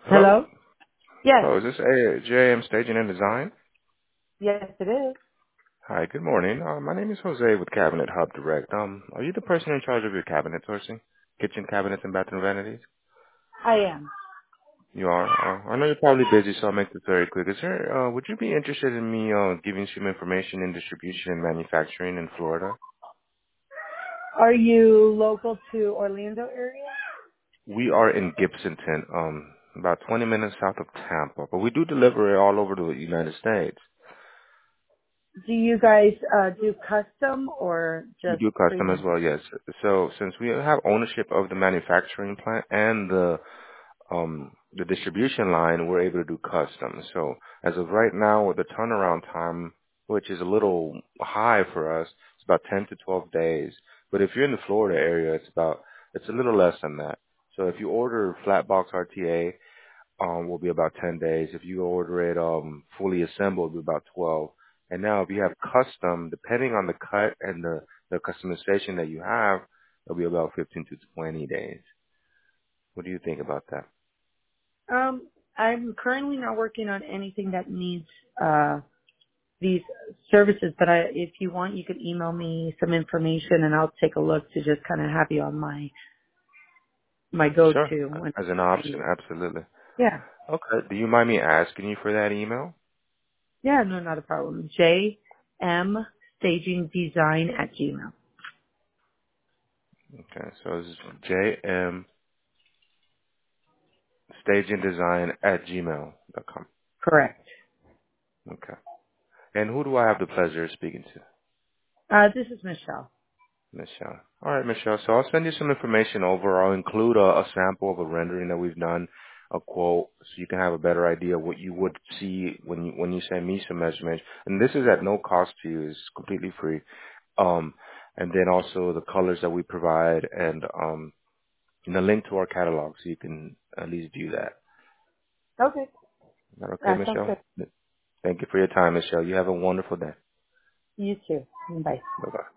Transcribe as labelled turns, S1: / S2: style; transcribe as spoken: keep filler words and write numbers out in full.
S1: Hello?
S2: Hello? Yes.
S1: Hello, is this A J M Staging and Design?
S2: Yes, it is.
S1: Hi, good morning. Uh, my name is Jose with Cabinet Hub Direct. Um, are you the person in charge of your cabinet sourcing? Kitchen cabinets and bathroom vanities?
S2: I am.
S1: You are? Uh, I know you're probably busy, so I'll make this very quick. Is there, uh, would you be interested in me uh, giving you some information in distribution and manufacturing in Florida?
S2: Are you local to Orlando area?
S1: We are in Gibsonton, um, about twenty minutes south of Tampa, but we do deliver it all over the United States.
S2: Do you guys uh, do custom or
S1: We
S2: just
S1: do custom as
S2: premium?
S1: well, yes. So since we have ownership of the manufacturing plant and the um the distribution line, we're able to do custom. So as of right now, with the turnaround time, which is a little high for us, it's about ten to twelve days. But if you're in the Florida area, it's about it's a little less than that. So if you order flat box R T A, um, will be about ten days. If you order it um, fully assembled, it'll be about twelve. And now if you have custom, depending on the cut and the, the customization that you have, it'll be about fifteen to twenty days. What do you think about that?
S2: Um, I'm currently not working on anything that needs uh, these services, but I, if you want, you could email me some information and I'll take a look to just kind of have you on my my
S1: Sure.
S2: go-to when
S1: As an
S2: I
S1: option,
S2: need.
S1: absolutely.
S2: Yeah.
S1: Okay. Do you mind me asking you for that email?
S2: Yeah, no, not a problem. J M Staging Design at Gmail.
S1: Okay. So it's J M Staging Design at gmail dot com.
S2: Correct.
S1: Okay. And who do I have the pleasure of speaking to?
S2: Uh, this is Michelle.
S1: Michelle. All right, Michelle. So I'll send you some information over. I'll include a, a sample of a rendering that we've done, a quote, so you can have a better idea of what you would see when you when you send me some measurements. And this is at no cost to you; it's completely free. Um, and then also the colors that we provide, and um, and a link to our catalog, so you can at least view that.
S2: Okay.
S1: Is that okay,
S2: That sounds
S1: Michelle?
S2: good.
S1: Thank you for your time, Michelle. You have a wonderful day.
S2: You too. Bye.
S1: Bye bye.